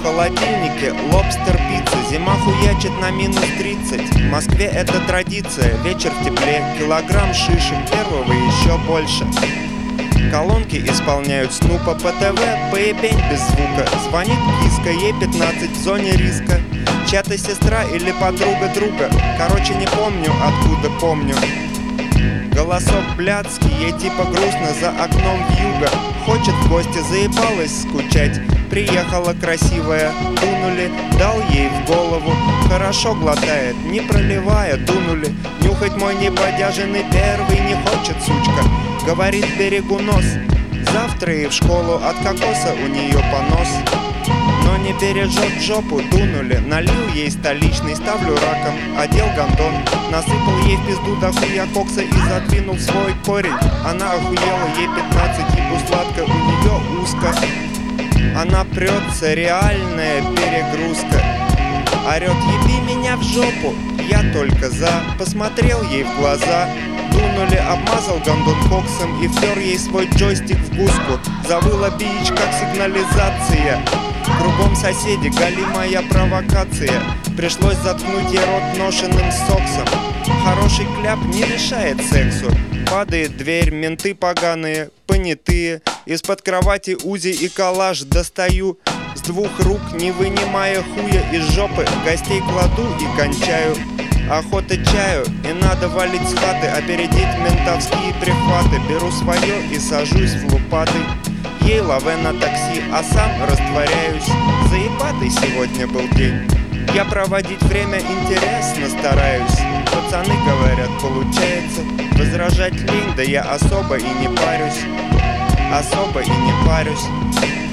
холодильнике лобстер-пицца. Зима хуячит на -30. В Москве это традиция. Вечер в тепле, килограмм шишек, первого еще больше. Колонки исполняют Снупа по ТВ, поебень без звука. Звонит киска, ей 15 в зоне риска. Чья-то сестра или подруга друга. Короче, не помню, откуда помню. Голосок блядский, ей типа грустно, за окном вьюга. Хочет в гости, заебалась скучать. Приехала красивая, дунули, дал ей в голову. Хорошо глотает, не проливая, дунули. Нюхать мой небодяженный первый не хочет, сучка. Говорит, берегу нос. Завтра и в школу, от кокоса у нее понос. Но не бережет жопу, дунули. Налил ей столичный, ставлю раком, одел гондон. Насыпал ей в пизду дохуя кокса и задвинул свой корень. Она охуела, ей 15, ебу сладко, у нее узко. Она прется, реальная перегрузка. Орет, еби меня в жопу, я только за. Посмотрел ей в глаза. Дунули, обмазал гондон коксом и втер ей свой джойстик в гуску. Завыла бич, как сигнализация. Кругом соседи, галимая провокация. Пришлось заткнуть ей рот ношенным соксом. Хороший кляп не мешает сексу. Падает дверь, менты поганые, понятые. Из-под кровати УЗИ и коллаж достаю. С двух рук, не вынимая хуя из жопы, гостей кладу и кончаю. Охота чаю, и надо валить с хаты, опередить ментовские прихваты. Беру свое и сажусь в лупатый. Ей лаве на такси, а сам растворяюсь. Заебатый сегодня был день. Я проводить время интересно стараюсь. Пацаны говорят, получается. Возражать лень, да я особо и не парюсь. Особо и не парюсь.